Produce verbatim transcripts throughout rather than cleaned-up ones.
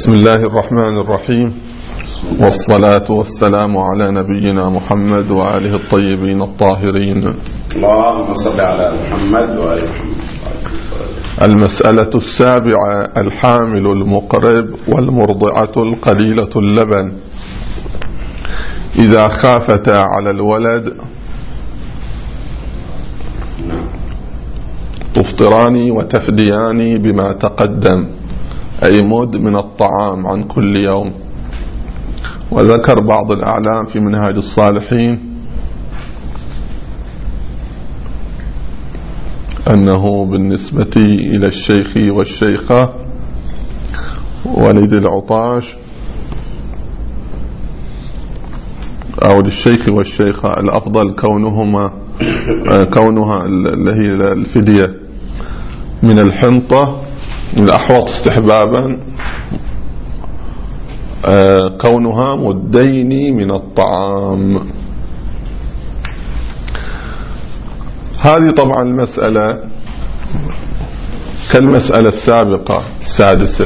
بسم الله الرحمن الرحيم، والصلاة والسلام على نبينا محمد وآله الطيبين الطاهرين. اللهم صل على محمد وآل محمد. المسألة السابعة: الحامل المقرب والمرضعة القليلة اللبن إذا خافتا على الولد تفطران وتفديان بما تقدم، أي مد من الطعام عن كل يوم. وذكر بعض الأعلام في منهاج الصالحين أنه بالنسبة إلى الشيخ والشيخة ولد العطاش أو للشيخ والشيخة الأفضل كونهما كونها اللي هي الفدية من الحنطة، الأحوط استحبابا كونها مدين من الطعام. هذه طبعا المسألة كالمسألة السابقة السادسة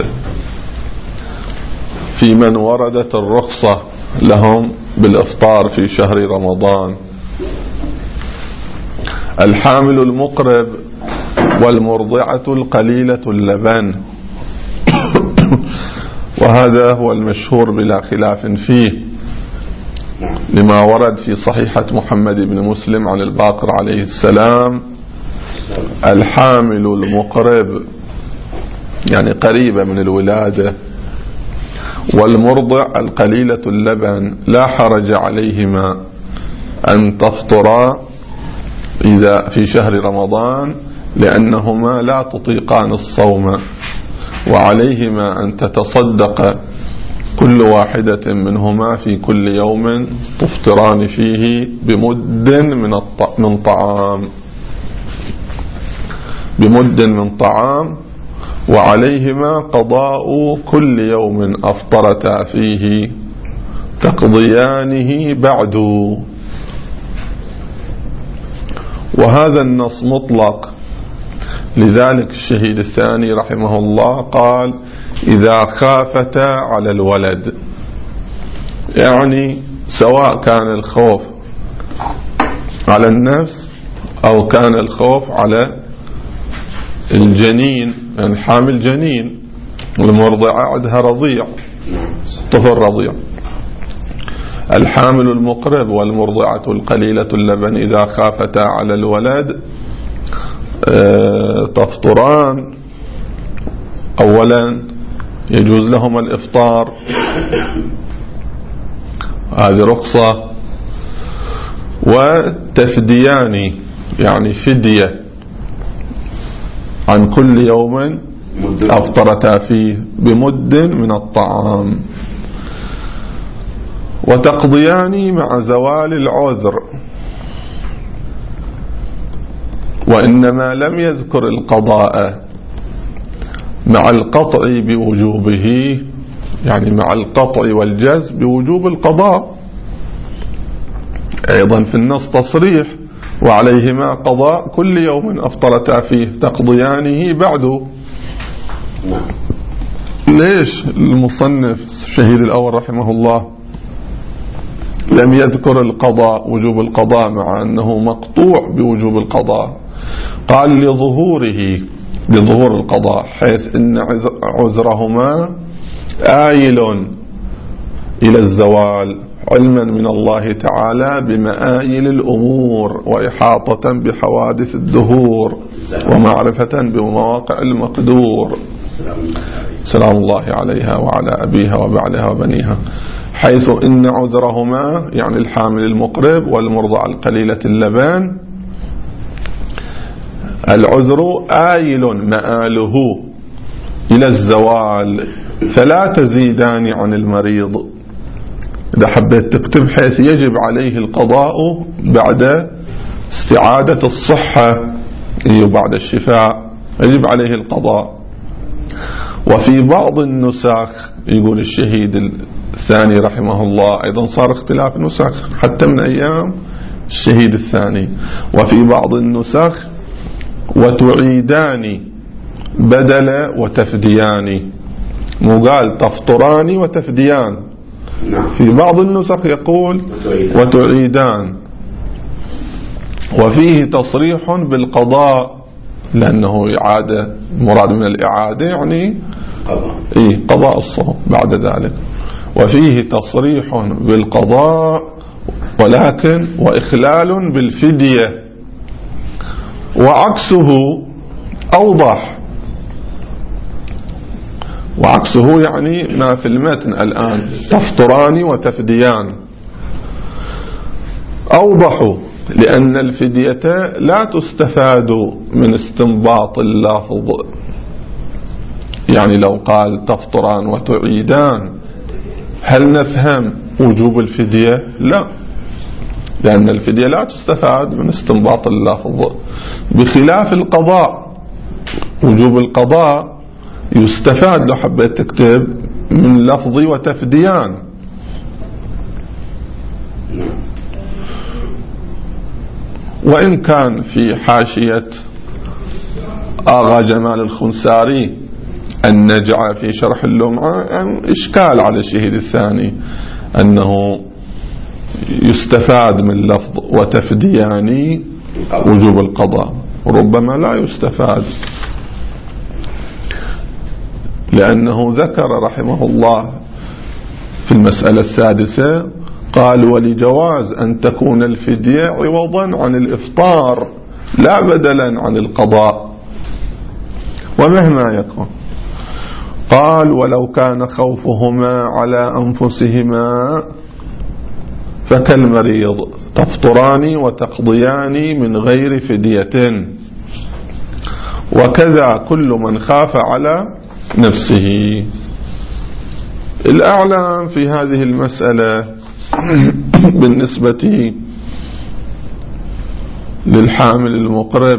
في من وردت الرخصة لهم بالإفطار في شهر رمضان: الحامل المقرب والمرضعة القليلة اللبن. وهذا هو المشهور بلا خلاف فيه لما ورد في صحيحة محمد بن مسلم عن الباقر عليه السلام: الحامل المقرب يعني قريبة من الولادة، والمرضع القليلة اللبن لا حرج عليهما أن تفطرا إذا في شهر رمضان، لأنهما لا تطيقان الصوم، وعليهما أن تتصدق كل واحدة منهما في كل يوم تفطران فيه بمد من من طعام بمد من طعام وعليهما قضاء كل يوم أفطرتا فيه تقضيانه بعد. وهذا النص مطلق، لذلك الشهيد الثاني رحمه الله قال: إذا خافتا على الولد، يعني سواء كان الخوف على النفس أو كان الخوف على الجنين، يعني حامل جنين والمرضعة عندها رضيع، طفل رضيع. الحامل المقرب والمرضعة القليلة اللبن إذا خافتا على الولد تفطران. أولا يجوز لهم الإفطار، هذه رخصة. وتفديان يعني فدية عن كل يوم أفطرتا فيه بمد من الطعام. وتقضيان مع زوال العذر، وإنما لم يذكر القضاء مع القطع بوجوبه، يعني مع القطع والجزم بوجوب القضاء. أيضا في النص تصريح: وعليهما قضاء كل يوم أفطرتا فيه تقضيانه بعد. ليش المصنف الشهيد الأول رحمه الله لم يذكر القضاء وجوب القضاء مع أنه مقطوع بوجوب القضاء؟ قال: لظهوره لظهور القضاء، حيث إن عذرهما آيل إلى الزوال، علما من الله تعالى بمآيل الأمور وإحاطة بحوادث الدهور ومعرفة بمواقع المقدور سلام الله عليها وعلى أبيها وبعلها وبنيها، حيث إن عذرهما يعني الحامل المقرب والمرضع القليلة اللبن العذر آيل مآله إلى الزوال، فلا تزيدان عن المريض. إذا حبيت تكتب حيث يجب عليه القضاء بعد استعادة الصحة وبعد الشفاء يجب عليه القضاء. وفي بعض النسخ يقول الشهيد الثاني رحمه الله، أيضا صار اختلاف نسخ حتى من أيام الشهيد الثاني، وفي بعض النسخ وتعيدان بدل وتفديان، مو قال تفطران وتفديان. نعم. في بعض النسخ يقول وتعيدان، وفيه تصريح بالقضاء لأنه إعادة، مراد من الإعادة يعني قضاء. إيه قضاء الصوم بعد ذلك. وفيه تصريح بالقضاء ولكن وإخلال بالفدية، وعكسه أوضح. وعكسه يعني ما في المتن الآن تفطران وتفديان أوضح، لأن الفدية لا تستفاد من استنباط اللفظ. يعني لو قال تفطران وتعيدان هل نفهم وجوب الفدية؟ لا، لأن الفدية لا تستفاد من استنباط اللفظ، بخلاف القضاء. وجوب القضاء يستفاد لو حبيت تكتب من لفظ وتفديان. وإن كان في حاشية آغا جمال الخنساري النجعة في شرح اللمعة إشكال على الشهيد الثاني أنه يستفاد من لفظ وتفديان وجوب القضاء، وربما لا يستفاد، لأنه ذكر رحمه الله في المسألة السادسة قال ولجواز أن تكون الفدية عوضا عن الإفطار لا بدلا عن القضاء ومهما يكون. قال ولو كان خوفهما على أنفسهما فكالمريض تفطران وتقضيان من غير فدية، وكذا كل من خاف على نفسه. الأعلام في هذه المسألة بالنسبة للحامل المقرب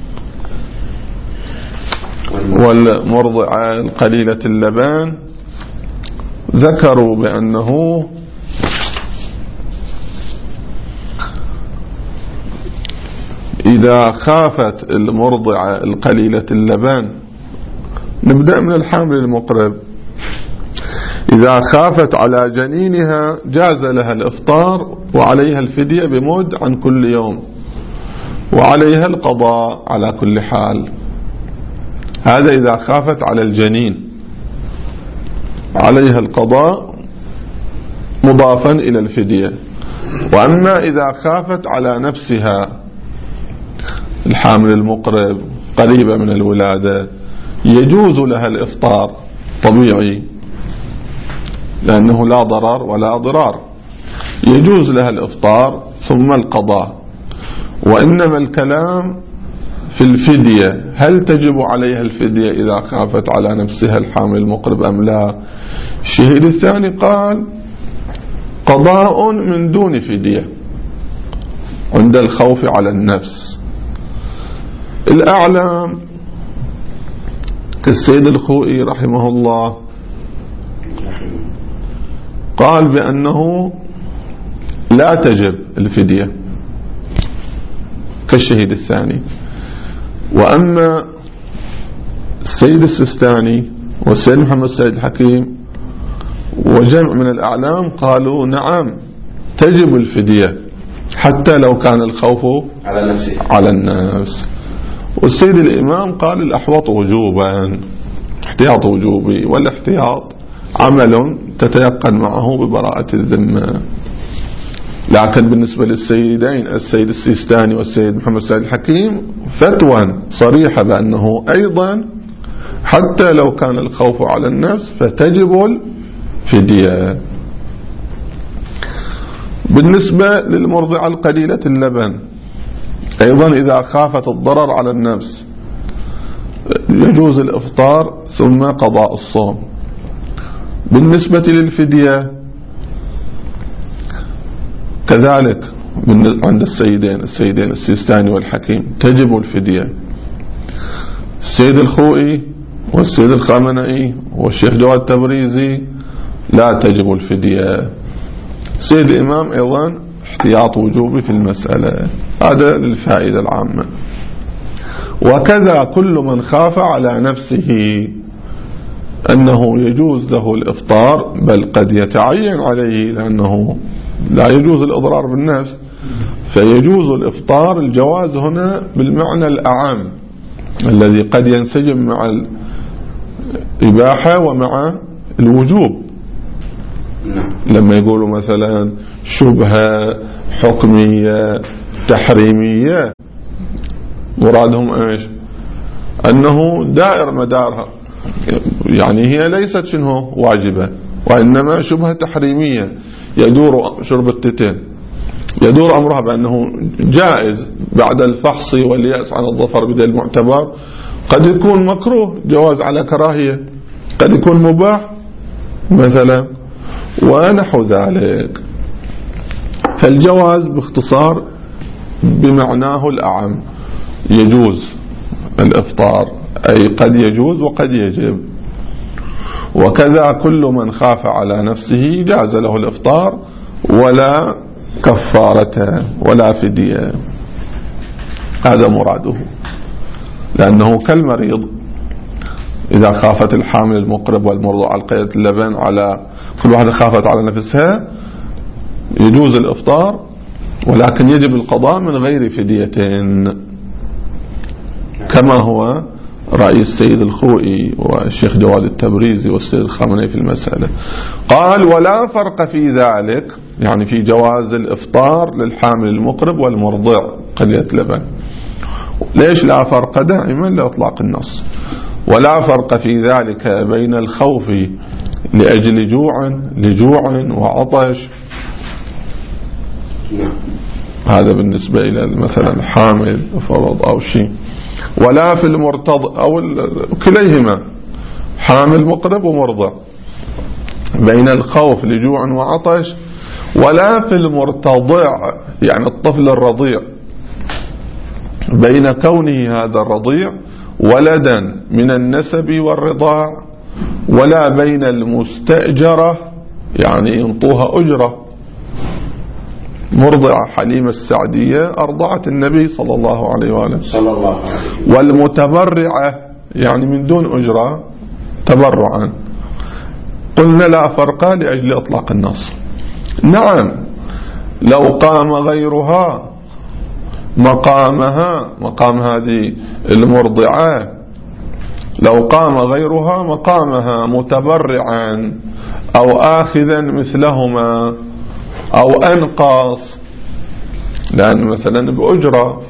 والمرضعة القليلة اللبان ذكروا بأنه إذا خافت المرضعة القليلة اللبان، نبدأ من الحامل المقرب، إذا خافت على جنينها جاز لها الإفطار وعليها الفدية بمد عن كل يوم، وعليها القضاء على كل حال. هذا إذا خافت على الجنين عليها القضاء مضافا إلى الفدية. وأما إذا خافت على نفسها الحامل المقرب قريبة من الولادة يجوز لها الإفطار طبيعي، لأنه لا ضرر ولا ضرار، يجوز لها الإفطار ثم القضاء. وإنما الكلام في الفدية، هل تجب عليها الفدية إذا خافت على نفسها الحامل المقرب أم لا؟ الشهيد الثاني قال قضاء من دون فدية عند الخوف على النفس. الأعلام كالسيد الخوئي رحمه الله قال بأنه لا تجب الفدية كالشهيد الثاني. وأما السيد السيستاني والسيد محمد السيد الحكيم وجمع من الأعلام قالوا نعم تجب الفدية حتى لو كان الخوف على نفسه على النفس. والسيد الإمام قال الأحوط وجوبا، احتياط وجوبي، والاحتياط عمل تتيقن معه ببراءة الذمة. لكن بالنسبة للسيدين السيد السيستاني والسيد محمد السيد الحكيم فتوى صريحة بأنه أيضا حتى لو كان الخوف على النفس فتجب الفدية. بالنسبة للمرضعة القليلة اللبن أيضا إذا خافت الضرر على النفس يجوز الإفطار ثم قضاء الصوم. بالنسبة للفدية كذلك عند السيدين السيدين السيستاني والحكيم تجب الفدية. السيد الخوئي والسيد الخامنئي والشيخ جواد التبريزي لا تجب الفدية. السيد الإمام أيضا احتياط وجوبي في المسألة. هذا للفائدة العامة. وكذا كل من خاف على نفسه أنه يجوز له الإفطار، بل قد يتعين عليه لأنه لا يجوز الإضرار بالنفس، فيجوز الإفطار. الجواز هنا بالمعنى الأعم الذي قد ينسجم مع الإباحة ومع الوجوب. لما يقولوا مثلا شبهة حكمية تحريمية، مرادهم ايش؟ أنه دائر مدارها، يعني هي ليست شنو واجبة، وإنما شبهة تحريمية يدور شرب التتين، يدور أمرها بأنه جائز بعد الفحص واليأس عن الظفر بدليل معتبر. قد يكون مكروه، جواز على كراهية، قد يكون مباح مثلا ونحو ذلك. فالجواز باختصار بمعناه الأعم، يجوز الإفطار، أي قد يجوز وقد يجب. وكذا كل من خاف على نفسه جاز له الإفطار ولا كفارة ولا فدية، هذا مراده. لأنه كالمريض إذا خافت الحامل المقرب والمرضع على قيادة اللبن، على كل واحدة خافت على نفسها، يجوز الإفطار ولكن يجب القضاء من غير فدية، كما هو رأي السيد الخوئي والشيخ جواد التبريزي والسيد الخامنئي في المسألة. قال ولا فرق في ذلك، يعني في جواز الإفطار للحامل المقرب والمرضع قلية لبن. ليش لا فرق؟ دائما لإطلاق النص. ولا فرق في ذلك بين الخوف لأجل جوع لجوع وعطش، هذا بالنسبة إلى مثلا حامل فرض أو شيء، ولا في المرتضع أو كليهما حامل مقرب ومرضع، بين الخوف لجوع وعطش، ولا في المرتضع يعني الطفل الرضيع بين كونه هذا الرضيع ولدا من النسب والرضاع، ولا بين المستأجرة يعني ينطوها أجرة. مرضعة حليمة السعدية أرضعت النبي صلى الله عليه وآله صلى الله عليه وسلم. والمتبرعة يعني من دون أجرة تبرعا. قلنا لا فرق لأجل إطلاق النص. نعم لو قام غيرها مقامها، مقام هذه المرضعة، لو قام غيرها مقامها متبرعا أو آخذا مثلهما أو أنقص، لأن مثلا بأجرة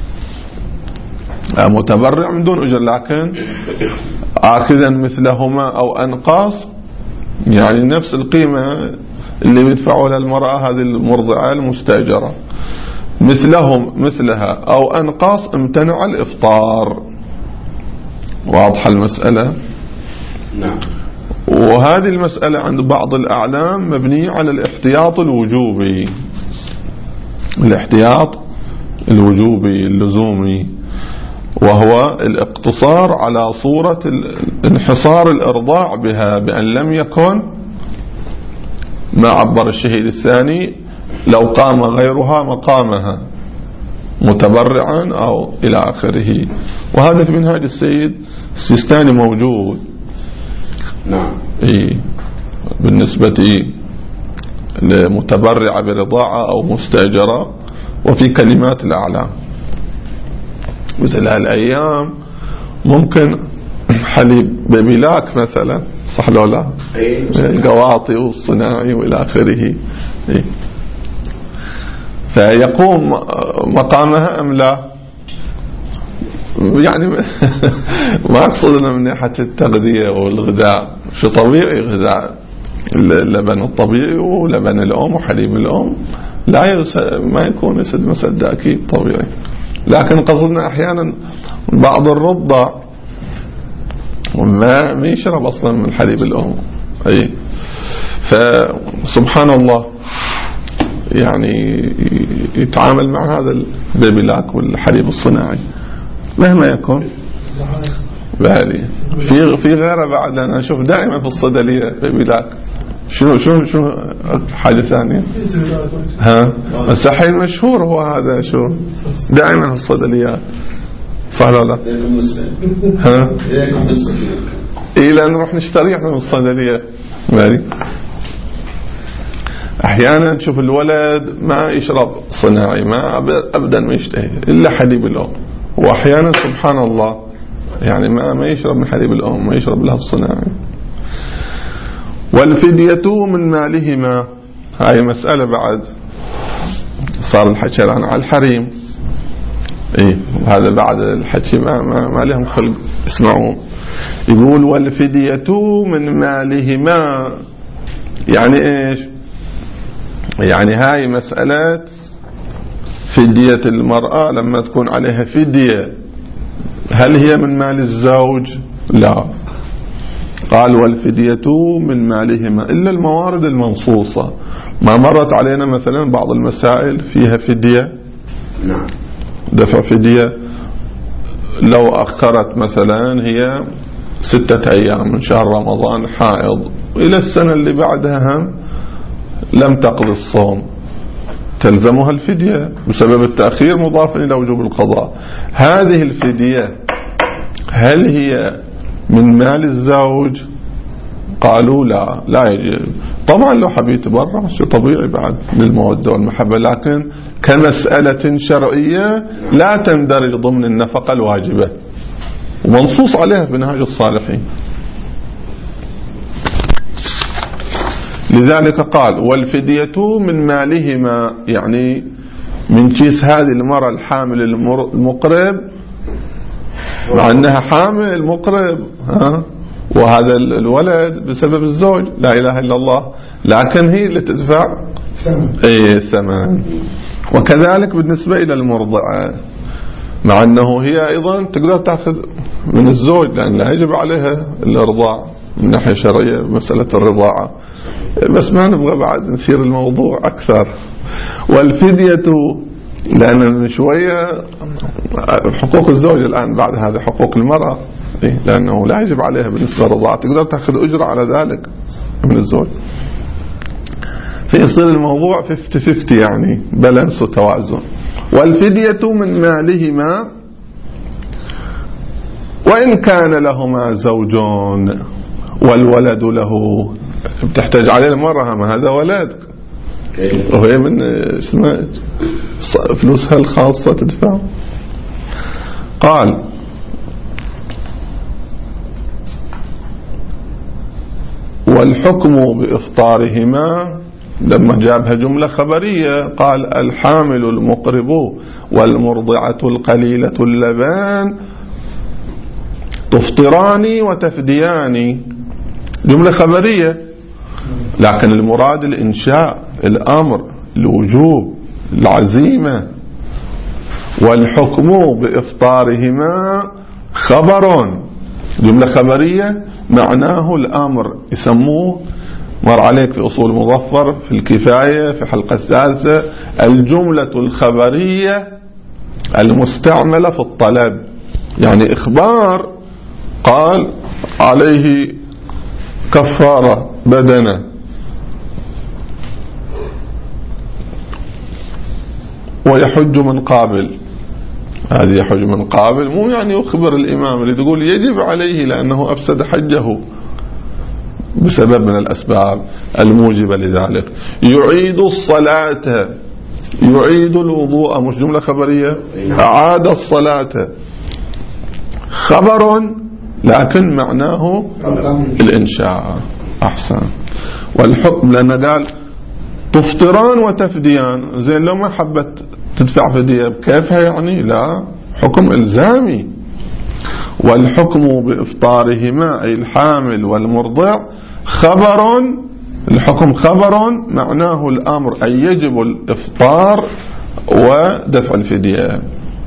متبرع من دون أجر، لكن آخذا مثلهما أو أنقص يعني نفس القيمة اللي بيدفعوا لها المرأة هذه المرضعة المستأجرة، مثلهم مثلها أو أنقص، امتنع الإفطار. واضحة المسألة؟ نعم. وهذه المسألة عند بعض الأعلام مبنية على الاحتياط الوجوبي، الاحتياط الوجوبي اللزومي، وهو الاقتصار على صورة انحصار الإرضاع بها، بأن لم يكن ما عبر الشهيد الثاني لو قام غيرها مقامها متبرعا أو إلى آخره. وهذا في منهاج السيد السيستاني موجود. نعم. إيه بالنسبة لمتبرعة برضاعة أو مستأجرة، وفي كلمات الأعلام. مثل هالأيام ممكن حليب بملاك مثلا، صح لو لا؟ القواطي والصناعي وإلى آخره. إيه. فيقوم مقامها أم لا؟ يعني ما أقصد من ناحية التغذية والغذاء، شو طبيعي غذاء اللبن الطبيعي ولبن الأم وحليب الأم لا ما يكون يسد مسد أكيد طبيعي، لكن قصدنا أحيانا بعض الرضع ما يشرب أصلا من حليب الأم. أي فسبحان الله يعني يتعامل مع هذا البيبيلاك والحليب الصناعي مهما يكون. بالي في في غيره بعد، أنا أشوف دائما في الصيدلية بيبيلاك. شنو شنو شنو حاجة ثانية؟ ها بس الحين مشهور هو هذا، شو دائما في الصيدليات، صح ولا لا؟ ها إلى أن نروح نشتري احنا من الصيدلية. مالي أحيانا تشوف الولد ما يشرب صناعي، ما أبدا ما يشتهي إلا حليب الأم، وأحيانا سبحان الله يعني ما ما يشرب من حليب الأم، ما يشرب لها الصناعي. والفدية من مالهما، هاي مسألة بعد صار الحكي الآن على الحريم. إيه هذا بعد الحكي ما, ما, ما لهم خلق اسمعون. يقول والفدية من مالهما، يعني إيش؟ يعني هاي مسألة فدية المرأة لما تكون عليها فدية، هل هي من مال الزوج؟ لا. قال والفدية من مالهما إلا الموارد المنصوصة. ما مرت علينا مثلا بعض المسائل فيها فدية، نعم، دفع فدية لو أخرت مثلا هي ستة أيام من شهر رمضان حائض إلى السنة اللي بعدها هم لم تقضي الصوم، تلزمها الفدية بسبب التأخير مضافا إلى وجوب القضاء. هذه الفدية هل هي من مال الزوج؟ قالوا لا لا يجب. طبعا لو حبي يتبرع شيء طبيعي بعد للمودة والمحبة، لكن كمسألة شرعية لا تندرج ضمن النفقة الواجبة ومنصوص عليها في منهاج الصالحين. لذلك قال والفدية من مالهما، يعني من كيس هذه المرأة الحامل المقرب، مع أنها حامل مقرب ها، وهذا الولد بسبب الزوج لا إله إلا الله، لكن هي اللي تدفع ايه الثمن. وكذلك بالنسبة إلى المرضعة، مع أنه هي أيضا تقدر تأخذ من الزوج لأن لا يجب عليها الإرضاع من ناحية شرعية مسألة الرضاعة، بس ما نبغى بعد نثير الموضوع أكثر. والفدية لأن من شوية حقوق الزوج الآن بعد هذا حقوق المرأة، لأنه لا يجب عليها بالنسبة للرضاعة، تقدر تأخذ أجرة على ذلك من الزوج، فيصير الموضوع فيفتي فيفتي يعني بالانس وتوازن. والفدية من مالهما وإن كان لهما زوجون والولد له، بتحتاج عليه المرأة ما هذا ولد وهي من اسمه فلوسها الخاصة تدفع. قال والحكم بإفطارهما، لما جابها جملة خبرية قال الحامل المقرب والمرضعة القليلة اللبان تفطران وتفديان، جملة خبرية، لكن المراد الإنشاء، الأمر، الوجوب، العزيمة. والحكم بإفطارهما خبر، جملة خبرية معناه الأمر، يسموه مر عليك في أصول مظفر في الكفاية في حلقة الثالثة الجملة الخبرية المستعملة في الطلب، يعني إخبار قال عليه كفارة بدنة ويحج من قابل، هذه يحج من قابل، مو يعني يخبر الإمام اللي تقول يجب عليه لأنه أفسد حجه بسبب من الأسباب الموجبة لذلك. يعيد الصلاة، يعيد الوضوء، مش جملة خبرية، أعاد الصلاة، خبر لكن معناه الإنشاء. أحسن. والحكم لأن قال تفطران وتفديان، زين لو ما حبت تدفع فدية بكيفها يعني؟ لا، حكم إلزامي. والحكم بإفطارهما أي الحامل والمرضع خبر، الحكم خبر معناه الأمر أي يجب الإفطار ودفع الفدية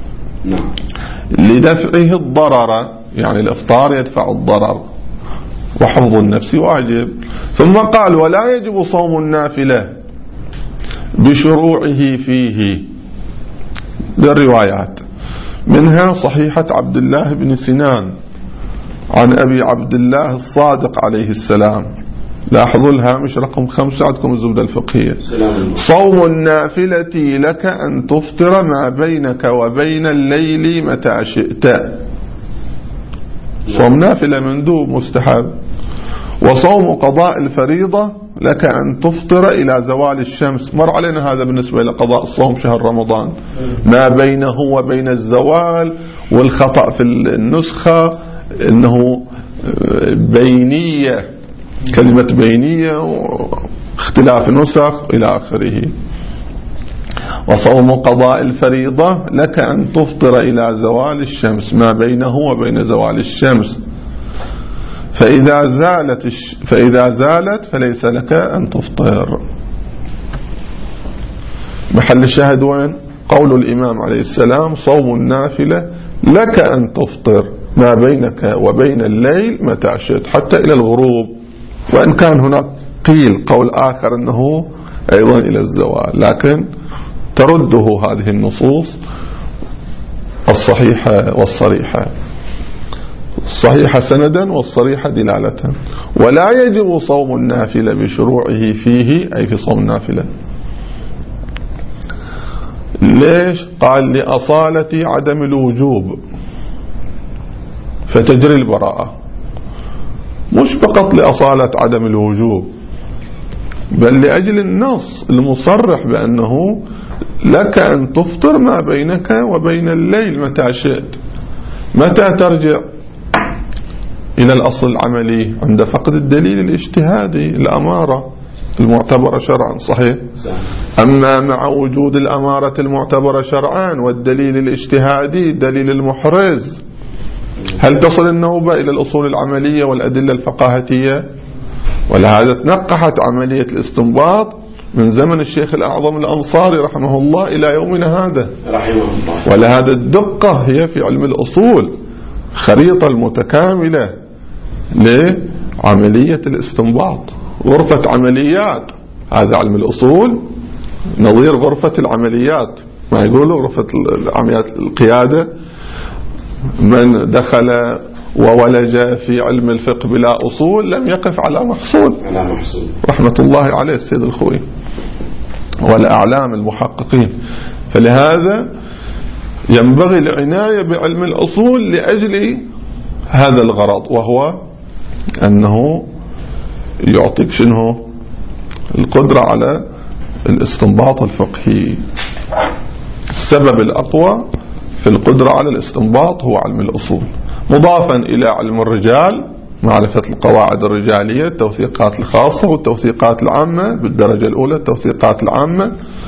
لدفعه الضرر، يعني الإفطار يدفع الضرر وحفظ النفس واجب. ثم قال ولا يجب صوم النافلة بشروعه فيه، بالروايات منها صحيحة عبد الله بن سنان عن أبي عبد الله الصادق عليه السلام، لاحظوا الهامش رقم خمسة عندكم الزبدة الفقهية، صوم النافلة لك أن تفطر ما بينك وبين الليل متى شئت. صوم نافلة مندوب مستحب. وصوم قضاء الفريضة لك أن تفطر إلى زوال الشمس. مر علينا هذا بالنسبة لقضاء الصوم شهر رمضان، ما بينه وبين الزوال. والخطأ في النسخة أنه بينية، كلمة بينية واختلاف نسخ إلى آخره. وصوم قضاء الفريضة لك أن تفطر إلى زوال الشمس، ما بينه وبين زوال الشمس. فإذا زالت الش... فإذا زالت فليس لك أن تفطر. محل الشاهد وين؟ قول الإمام عليه السلام: صوم النافلة لك أن تفطر ما بينك وبين الليل متى شئت، حتى إلى الغروب. وإن كان هناك قيل قول آخر أنه أيضا إلى الزوال، لكن ترده هذه النصوص الصحيحة والصريحة، الصحيحة سندا والصريحة دلالة. ولا يجب صوم النافلة بشروعه فيه، أي في صوم النافلة. ليش؟ قال: لأصالة عدم الوجوب فتجري البراءة. مش فقط لأصالة عدم الوجوب، بل لأجل النص المصرح بأنه لك أن تفطر ما بينك وبين الليل متى شئت. متى ترجع إلى الأصل العملي؟ عند فقد الدليل الاجتهادي، الأمارة المعتبرة شرعا. صحيح؟ أما مع وجود الأمارة المعتبرة شرعا والدليل الاجتهادي دليل المحرز، هل تصل النوبة إلى الأصول العملية والأدلة الفقاهتية؟ ولهذا تنقحت عملية الاستنباط من زمن الشيخ الأعظم الأنصاري رحمه الله إلى يومنا هذا. ولهذا الدقة هي في علم الأصول، خريطة المتكاملة لعملية الاستنباط، غرفة عمليات. هذا علم الأصول نظير غرفة العمليات، ما يقولوا غرفة العمليات القيادة. من دخل وولج في علم الفقه بلا أصول لم يقف على محصول، رحمة الله عليه السيد الخوي والأعلام المحققين. فلهذا ينبغي العناية بعلم الأصول لأجل هذا الغرض، وهو أنه يعطيك شنو؟ القدرة على الاستنباط الفقهي. السبب الأقوى في القدرة على الاستنباط هو علم الأصول، مضافا إلى علم الرجال، معرفة القواعد الرجالية، التوثيقات الخاصة والتوثيقات العامة بالدرجة الأولى، التوثيقات العامة،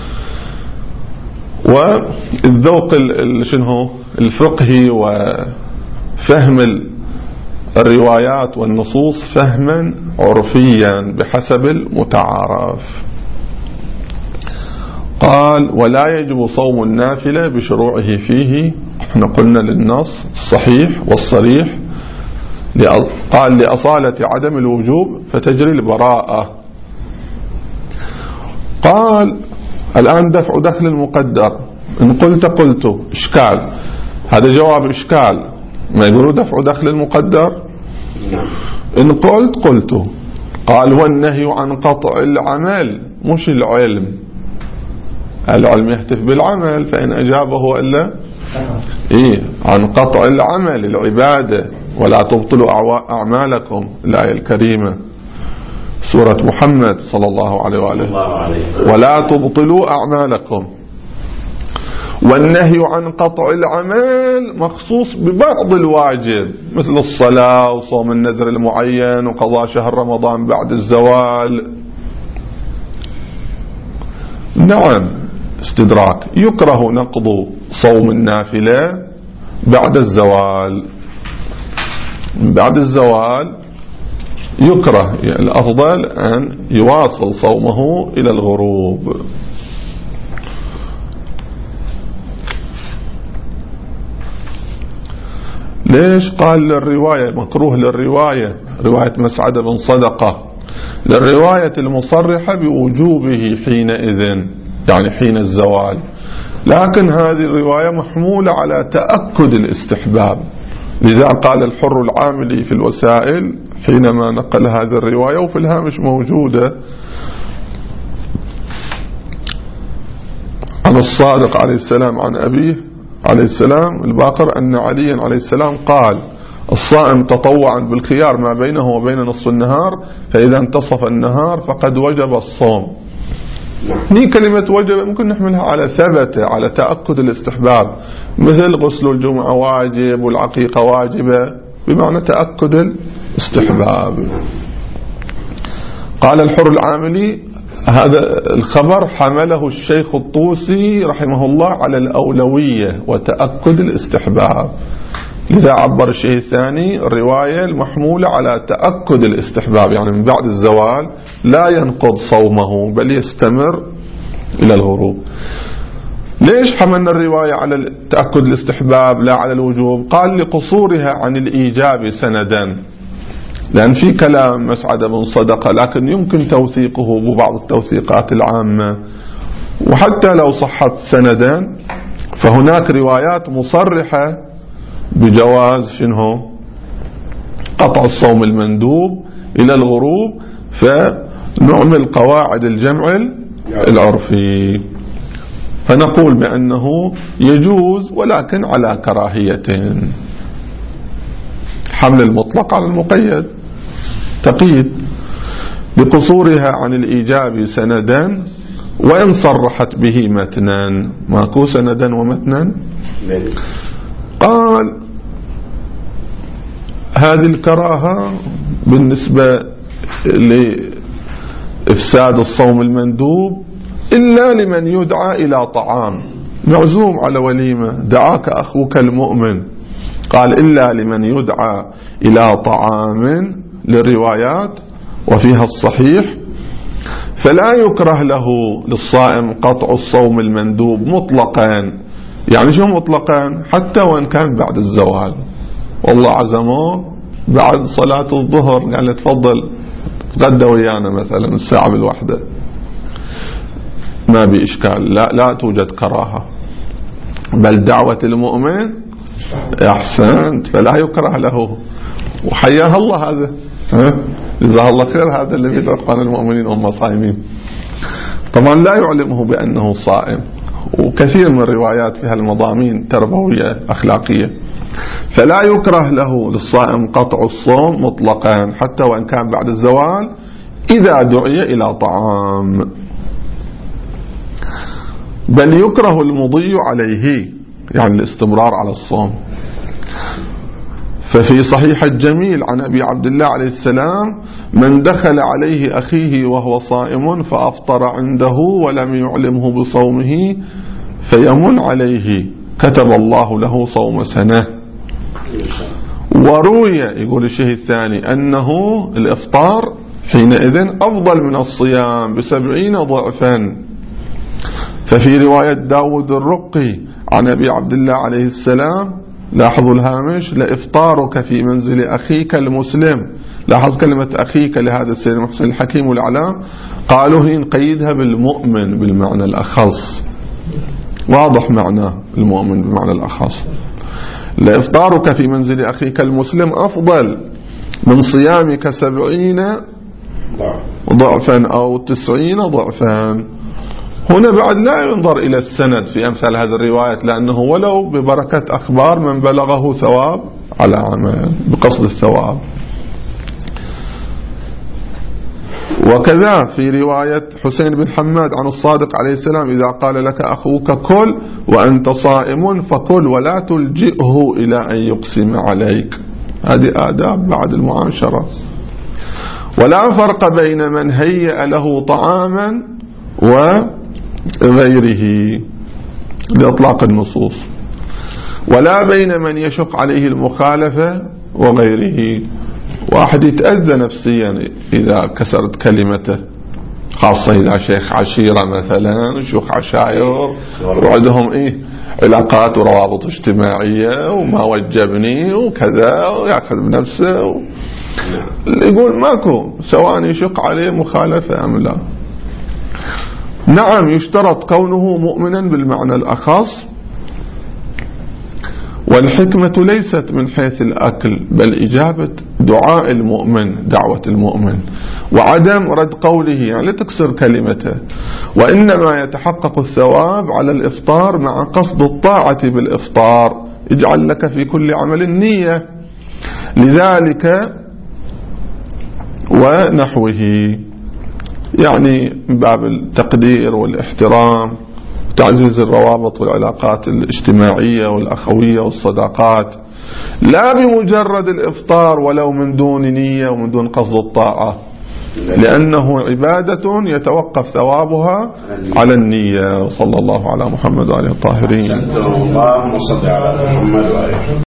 والذوق شنو الفقهي وفهم الروايات والنصوص فهما عرفيا بحسب المتعارف. قال: ولا يجب صوم النافلة بشروعه فيه. احنا قلنا للنص الصحيح والصريح. قال: لأصالة عدم الوجوب فتجري البراءة. قال: الآن دفع دخل المقدر، إن قلت قلت إشكال، هذا جواب إشكال. ما يقولوا دفع دخل المقدر؟ إن قلت قلت. قال: والنهي عن قطع العمل، مش العلم. العلم يهتف بالعمل، فإن أجابه إلا إيه عن قطع العمل العبادة. ولا تبطلوا أعمالكم، الآية الكريمة سورة محمد صلى الله عليه وآله. ولا تبطلوا أعمالكم. والنهي عن قطع العمل مخصوص ببعض الواجب، مثل الصلاة وصوم النذر المعين وقضاء شهر رمضان بعد الزوال. نعم، استدراك. يكره نقض صوم النافلة بعد الزوال. بعد الزوال يكره، يعني الأفضل أن يواصل صومه إلى الغروب. ليش؟ قال للرواية، مكروه للرواية، رواية مسعد بن صدقة، للرواية المصرحة بوجوبه حينئذ، يعني حين الزوال. لكن هذه الرواية محمولة على تأكد الاستحباب، لذا قال الحر العاملي في الوسائل حينما نقل هذه الرواية، وفي الهامش موجودة، عن الصادق عليه السلام عن أبيه عليه السلام الباقر أن عليا عليه السلام قال: الصائم تطوعا بالخيار ما بينه وبين نصف النهار، فإذا انتصف النهار فقد وجب الصوم. هي كلمة وجب ممكن نحملها على ثبت، على تأكد الاستحباب، مثل غسل الجمعة واجب والعقيقة واجبة، بمعنى تأكد الاستحباب. قال الحر العاملي: هذا الخبر حمله الشيخ الطوسي رحمه الله على الأولوية وتأكد الاستحباب، لذا عبر الشيخ الثاني الرواية المحمولة على تأكد الاستحباب، يعني من بعد الزوال لا ينقض صومه بل يستمر إلى الغروب. ليش حملنا الرواية على تأكد الاستحباب لا على الوجوب؟ قال: لقصورها عن الإيجاب سندا، لأن في كلام مسعد بن صدقة لكن يمكن توثيقه ببعض التوثيقات العامة، وحتى لو صحت سندا فهناك روايات مصرحة بجواز شنو قطع الصوم المندوب إلى الغروب، فنعمل قواعد الجمع العرفي، فنقول بأنه يجوز ولكن على كراهية. حمل المطلق على المقيد تقييد. بقصورها عن الإيجاب سندا وإن صرحت به متنا، ماكو سندا ومتنا. قال: هذه الكراهة بالنسبة لإفساد الصوم المندوب إلا لمن يدعى إلى طعام، معزوم على وليمة، دعاك أخوك المؤمن، قال: إلا لمن يدعى إلى طعام للروايات وفيها الصحيح، فلا يكره له للصائم قطع الصوم المندوب مطلقا. يعني شو مطلقا؟ حتى وإن كان بعد الزوال، والله عزموه بعد صلاة الظهر قال له تفضل تغدى ويانا مثلا الساعة بالوحدة، ما بإشكال، لا لا توجد كراهة، بل دعوة المؤمن أحسنت، فلا يكره له، وحياه الله هذا، جزاه الله خير، هذا اللي يدعو إخوان المؤمنين هم صائمين. طبعا لا يعلمه بأنه صائم، وكثير من الروايات فيها المضامين تربوية أخلاقية. فلا يكره له للصائم قطع الصوم مطلقا حتى وإن كان بعد الزوال إذا دعي إلى طعام، بل يكره المضي عليه، يعني الاستمرار على الصوم. ففي صحيح الجميل عن أبي عبد الله عليه السلام: من دخل عليه أخيه وهو صائم فأفطر عنده ولم يعلمه بصومه فيمن عليه كتب الله له صوم سنة. وروي، يقول الشيخ الثاني، أنه الإفطار حينئذ أفضل من الصيام بسبعين ضعفا. ففي رواية داود الرقي عن أبي عبد الله عليه السلام، لاحظوا الهامش: لإفطارك في منزل أخيك المسلم. لاحظ كلمة أخيك لهذا السيد محسن الحكيم والإعلام، قالوا هي نقيدها بالمؤمن بالمعنى الأخص، واضح معناه المؤمن بالمعنى الأخص. لإفطارك في منزل أخيك المسلم أفضل من صيامك سبعين ضعفا أو تسعين ضعفا. هنا بعد لا ينظر إلى السند في أمثال هذه الروايات، لأنه ولو ببركة أخبار من بلغه ثواب على عمل بقصد الثواب. وكذا في رواية حسين بن حماد عن الصادق عليه السلام: إذا قال لك أخوك كل وأنت صائم فكل ولا تلجئه إلى أن يقسم عليك. هذه آداب بعد المعاشرة. ولا فرق بين من هيأ له طعاما وغيره لإطلاق النصوص، ولا بين من يشق عليه المخالفة وغيره. واحد يتأذى نفسيا إذا كسرت كلمته، خاصة إذا شيخ عشيرة مثلا، شيوخ عشائر وعندهم إيه علاقات وروابط اجتماعية وما وجبني وكذا، ويأخذ بنفسه و... يقول ماكو، سواء يشق عليه مخالفة أم لا. نعم يشترط كونه مؤمنا بالمعنى الأخص، والحكمة ليست من حيث الأكل بل إجابة دعاء المؤمن، دعوة المؤمن، وعدم رد قوله، يعني لا تكسر كلمته. وإنما يتحقق الثواب على الإفطار مع قصد الطاعة بالإفطار. اجعل لك في كل عمل نية، لذلك ونحوه، يعني من باب التقدير والاحترام، تعزيز الروابط والعلاقات الاجتماعية والأخوية والصداقات، لا بمجرد الإفطار ولو من دون نية ومن دون قصد الطاعة، لأنه عبادة يتوقف ثوابها على النية. صلى الله على محمد وعلى الطاهرين. اللهم صل على محمد وعلى